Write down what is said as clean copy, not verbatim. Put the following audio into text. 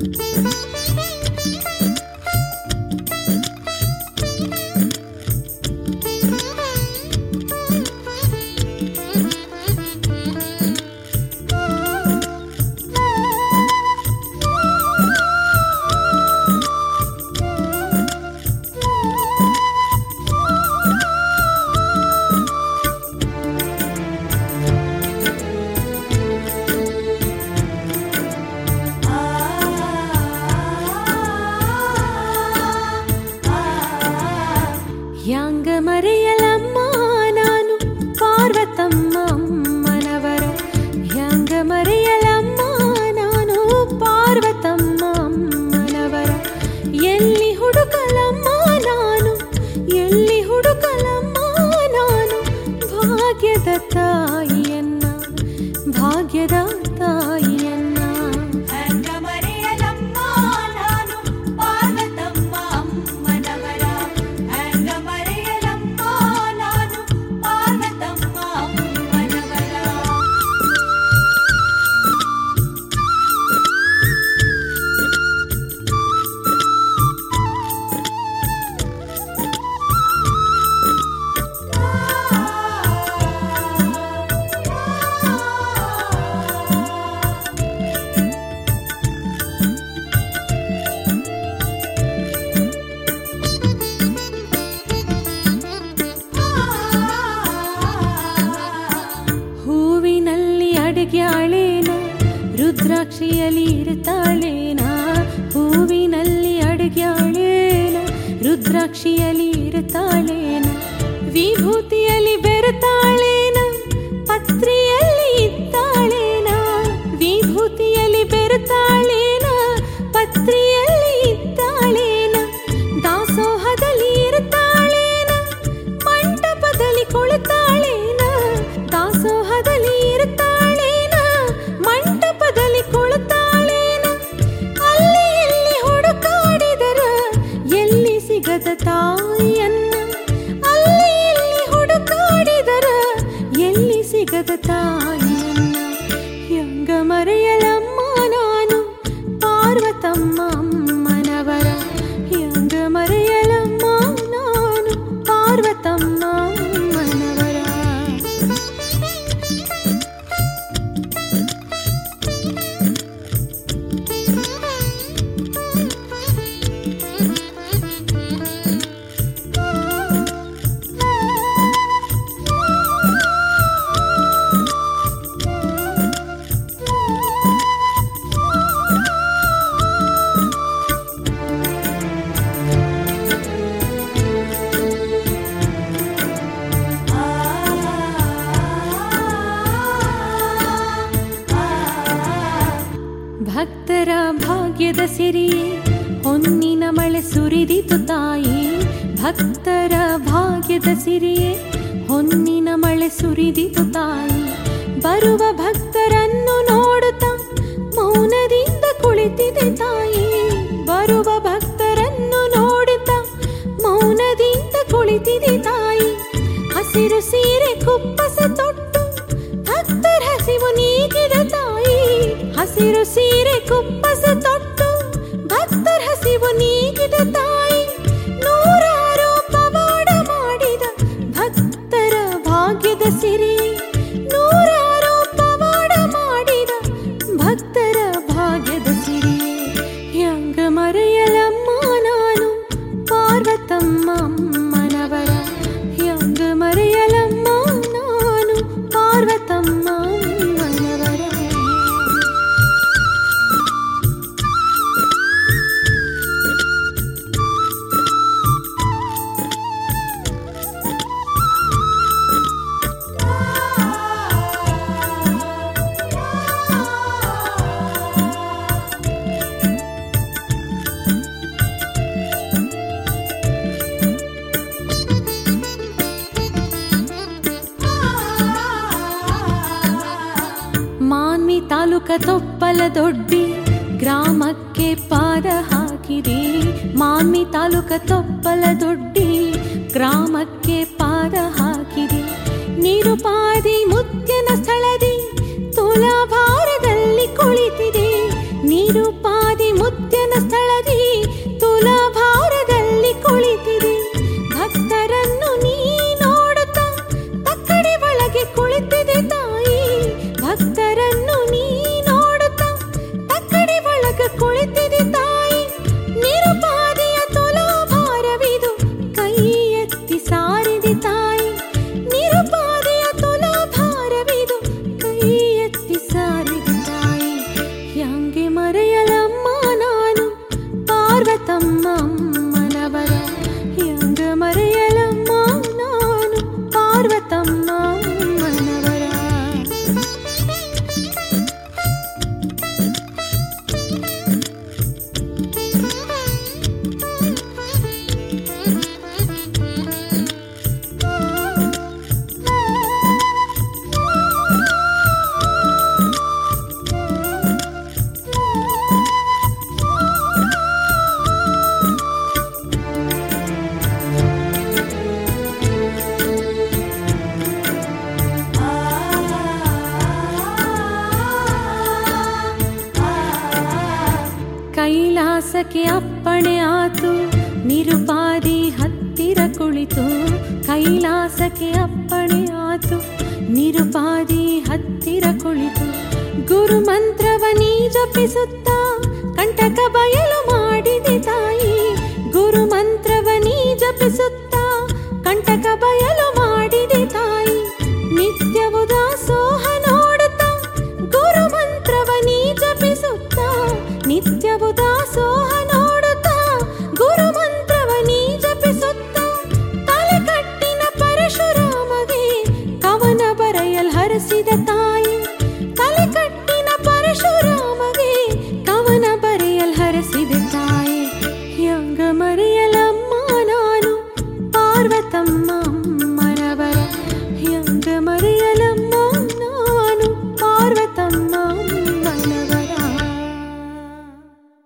ಯಾಂಗ ಮರೆಯಲಮ್ಮ ನಾನು ಪಾರ್ವತಮ್ಮ ಅಮ್ಮನವರ, ಯಾಂಗ ಮರೆಯಲಮ್ಮ ನಾನು ಪಾರ್ವತಮ್ಮ ಅಮ್ಮನವರ. ಎಲ್ಲಿ ಹುಡುಕಲಮ್ಮ ನಾನು, ಎಲ್ಲಿ ಹುಡುಕಲಮ್ಮ ನಾನು ಭಾಗ್ಯದ ತಾಯಿಯನ್ನ, ಭಾಗ್ಯದ ತಾಯಿಯನ್ನ. ಅಡುಗ್ಯಾಳೇನ ರುದ್ರಾಕ್ಷಿಯಲ್ಲಿ ಇರ್ತಾಳೇನ, ಹೂವಿನಲ್ಲಿ ಅಡುಗ್ಯಾಳೇನ ರುದ್ರಾಕ್ಷಿಯಲ್ಲಿ ಇರ್ತಾಳೇನ, ವಿಭೂತಿಯಲ್ಲಿ ಬೆರೆತಾಳೇನ ಪತ್ರಿಯಲ್ಲಿ ಇದ್ದಾಳೇನ, ವಿಭೂತಿಯಲ್ಲಿ ಬೆರೆತಾಳೇನ ಪತ್ರಿಯಲ್ಲಿ ಇದ್ದಾಳೇನ, ದಾಸೋಹದಲ್ಲಿ ಇರ್ತಾಳೇನ ಮಂಟಪದಲ್ಲಿ ಕುಳಿತಾಳೇನ, ದಾಸೋಹದಲ್ಲಿ ಇರ್ತಾಳೇನ ಮಂಟಪದಲ್ಲಿ ಕುಳಿತಾಳೇನ. ಅಲ್ಲಿ ಎಲ್ಲಿ ಹುಡುಕಾಡಿದರ ಎಲ್ಲಿ ಸಿಗದ ತಾಯಿಯನ್ನ, ಅಲ್ಲಿ ಎಲ್ಲಿ ಹುಡುಕಾಡಿದರ ಎಲ್ಲಿ ಸಿಗದ ತಾಯಿಯನ್ನ. ಯಾಂಗ ಮರೆಯಲಮ್ಮ ನಾನು ಪಾರ್ವತಮ್ಮ ಅಮ್ಮನವರ, ಯಾಂಗ ಮರೆಯಲಮ್ಮ ನಾನು ಪಾರ್ವತಮ್ಮ ಅಮ್ಮನವರ. ಭಕ್ತರ ಭಾಗ್ಯದ ಸಿರಿಯೇ ಹೊನ್ನಿನ ಮಳೆ ಸುರಿದಿತು ತಾಯಿ, ಭಕ್ತರ ಭಾಗ್ಯದ ಸಿರಿಯೇ ಹೊನ್ನಿನ ಮಳೆ ಸುರಿದಿತು ತಾಯಿ. ಬರುವ ಭಕ್ತರನ್ನು ನೋಡುತ್ತಾ ಮೌನದಿಂದ ಕುಳಿತಿದೆ ತಾಯಿ, ಬರುವ ಭಕ್ತರನ್ನು ನೋಡುತ್ತಾ ಮೌನದಿಂದ ಕುಳಿತಿದೆ ತಾಯಿ. ಹಸಿರು ಸೀರೆ ಕುಪ್ಪಸ ತೊಟ್ಟು ಭಕ್ತರ ಹಸಿವು ನೀಗಿದ ತಾಯಿ, ಹಸಿರು ಸೀರೆ ಕುಪ್ಪಸ ತೊಟ್ಟು ಭಕ್ತರ ಹಸಿವು ನೀಗಿದ ತಾಯಿ. ನೂರಾರು ಪವಾಡ ಮಾಡಿದ ಭಕ್ತರ ಭಾಗ್ಯದ ಸಿರಿ, ನೂರಾರು ಪವಾಡ ಮಾಡಿದ ಭಕ್ತರ ಭಾಗ್ಯದ ಸಿರಿ. ಯಾಂಗ ಮರೆಯಲಮ್ಮ ನಾನು ಪಾರ್ವತಮ್ಮ ಅಮ್ಮನವರ, ಯಾಂಗ ಮರೆಯಲಮ್ಮ ನಾನು ಪಾರ್ವತಮ್ಮ ಅಮ್ಮನವರ. ಮಾನ್ವಿ ತಾಲೂಕ ತೊಪ್ಪಲ ದೊಡ್ಡಿ ಗ್ರಾಮಕ್ಕೆ ಪಾದ ಹಾಕಿದೆ, ಮಾನ್ವಿ ತಾಲೂಕ ತೊಪ್ಪಲ ದೊಡ್ಡಿ ಗ್ರಾಮಕ್ಕೆ ಪಾದ ಹಾಕಿದೆ. ನಿರುಪಾದಿ ಮುತ್ಯನ ಸ್ಥಳದಿ ತುಲಾಭಾರದಲ್ಲಿ ಕುಳಿತಿದೆ, ನಿರುಪಾದಿ ಮುತ್ಯ ಕೈಲಾಸಕ್ಕೆ ಅಪ್ಪಣೆ ಆತು, ನಿರುಪಾದಿ ಹತ್ತಿರ ಕುಳಿತು. ಕೈಲಾಸಕ್ಕೆ ಅಪ್ಪಣೆ ಆತು, ನಿರುಪಾದಿ ಹತ್ತಿರ ಕುಳಿತು. ಗುರು ಮಂತ್ರವನೀ ಜಪಿಸುತ್ತಾ ಕಂಟಕ ಬಯಲು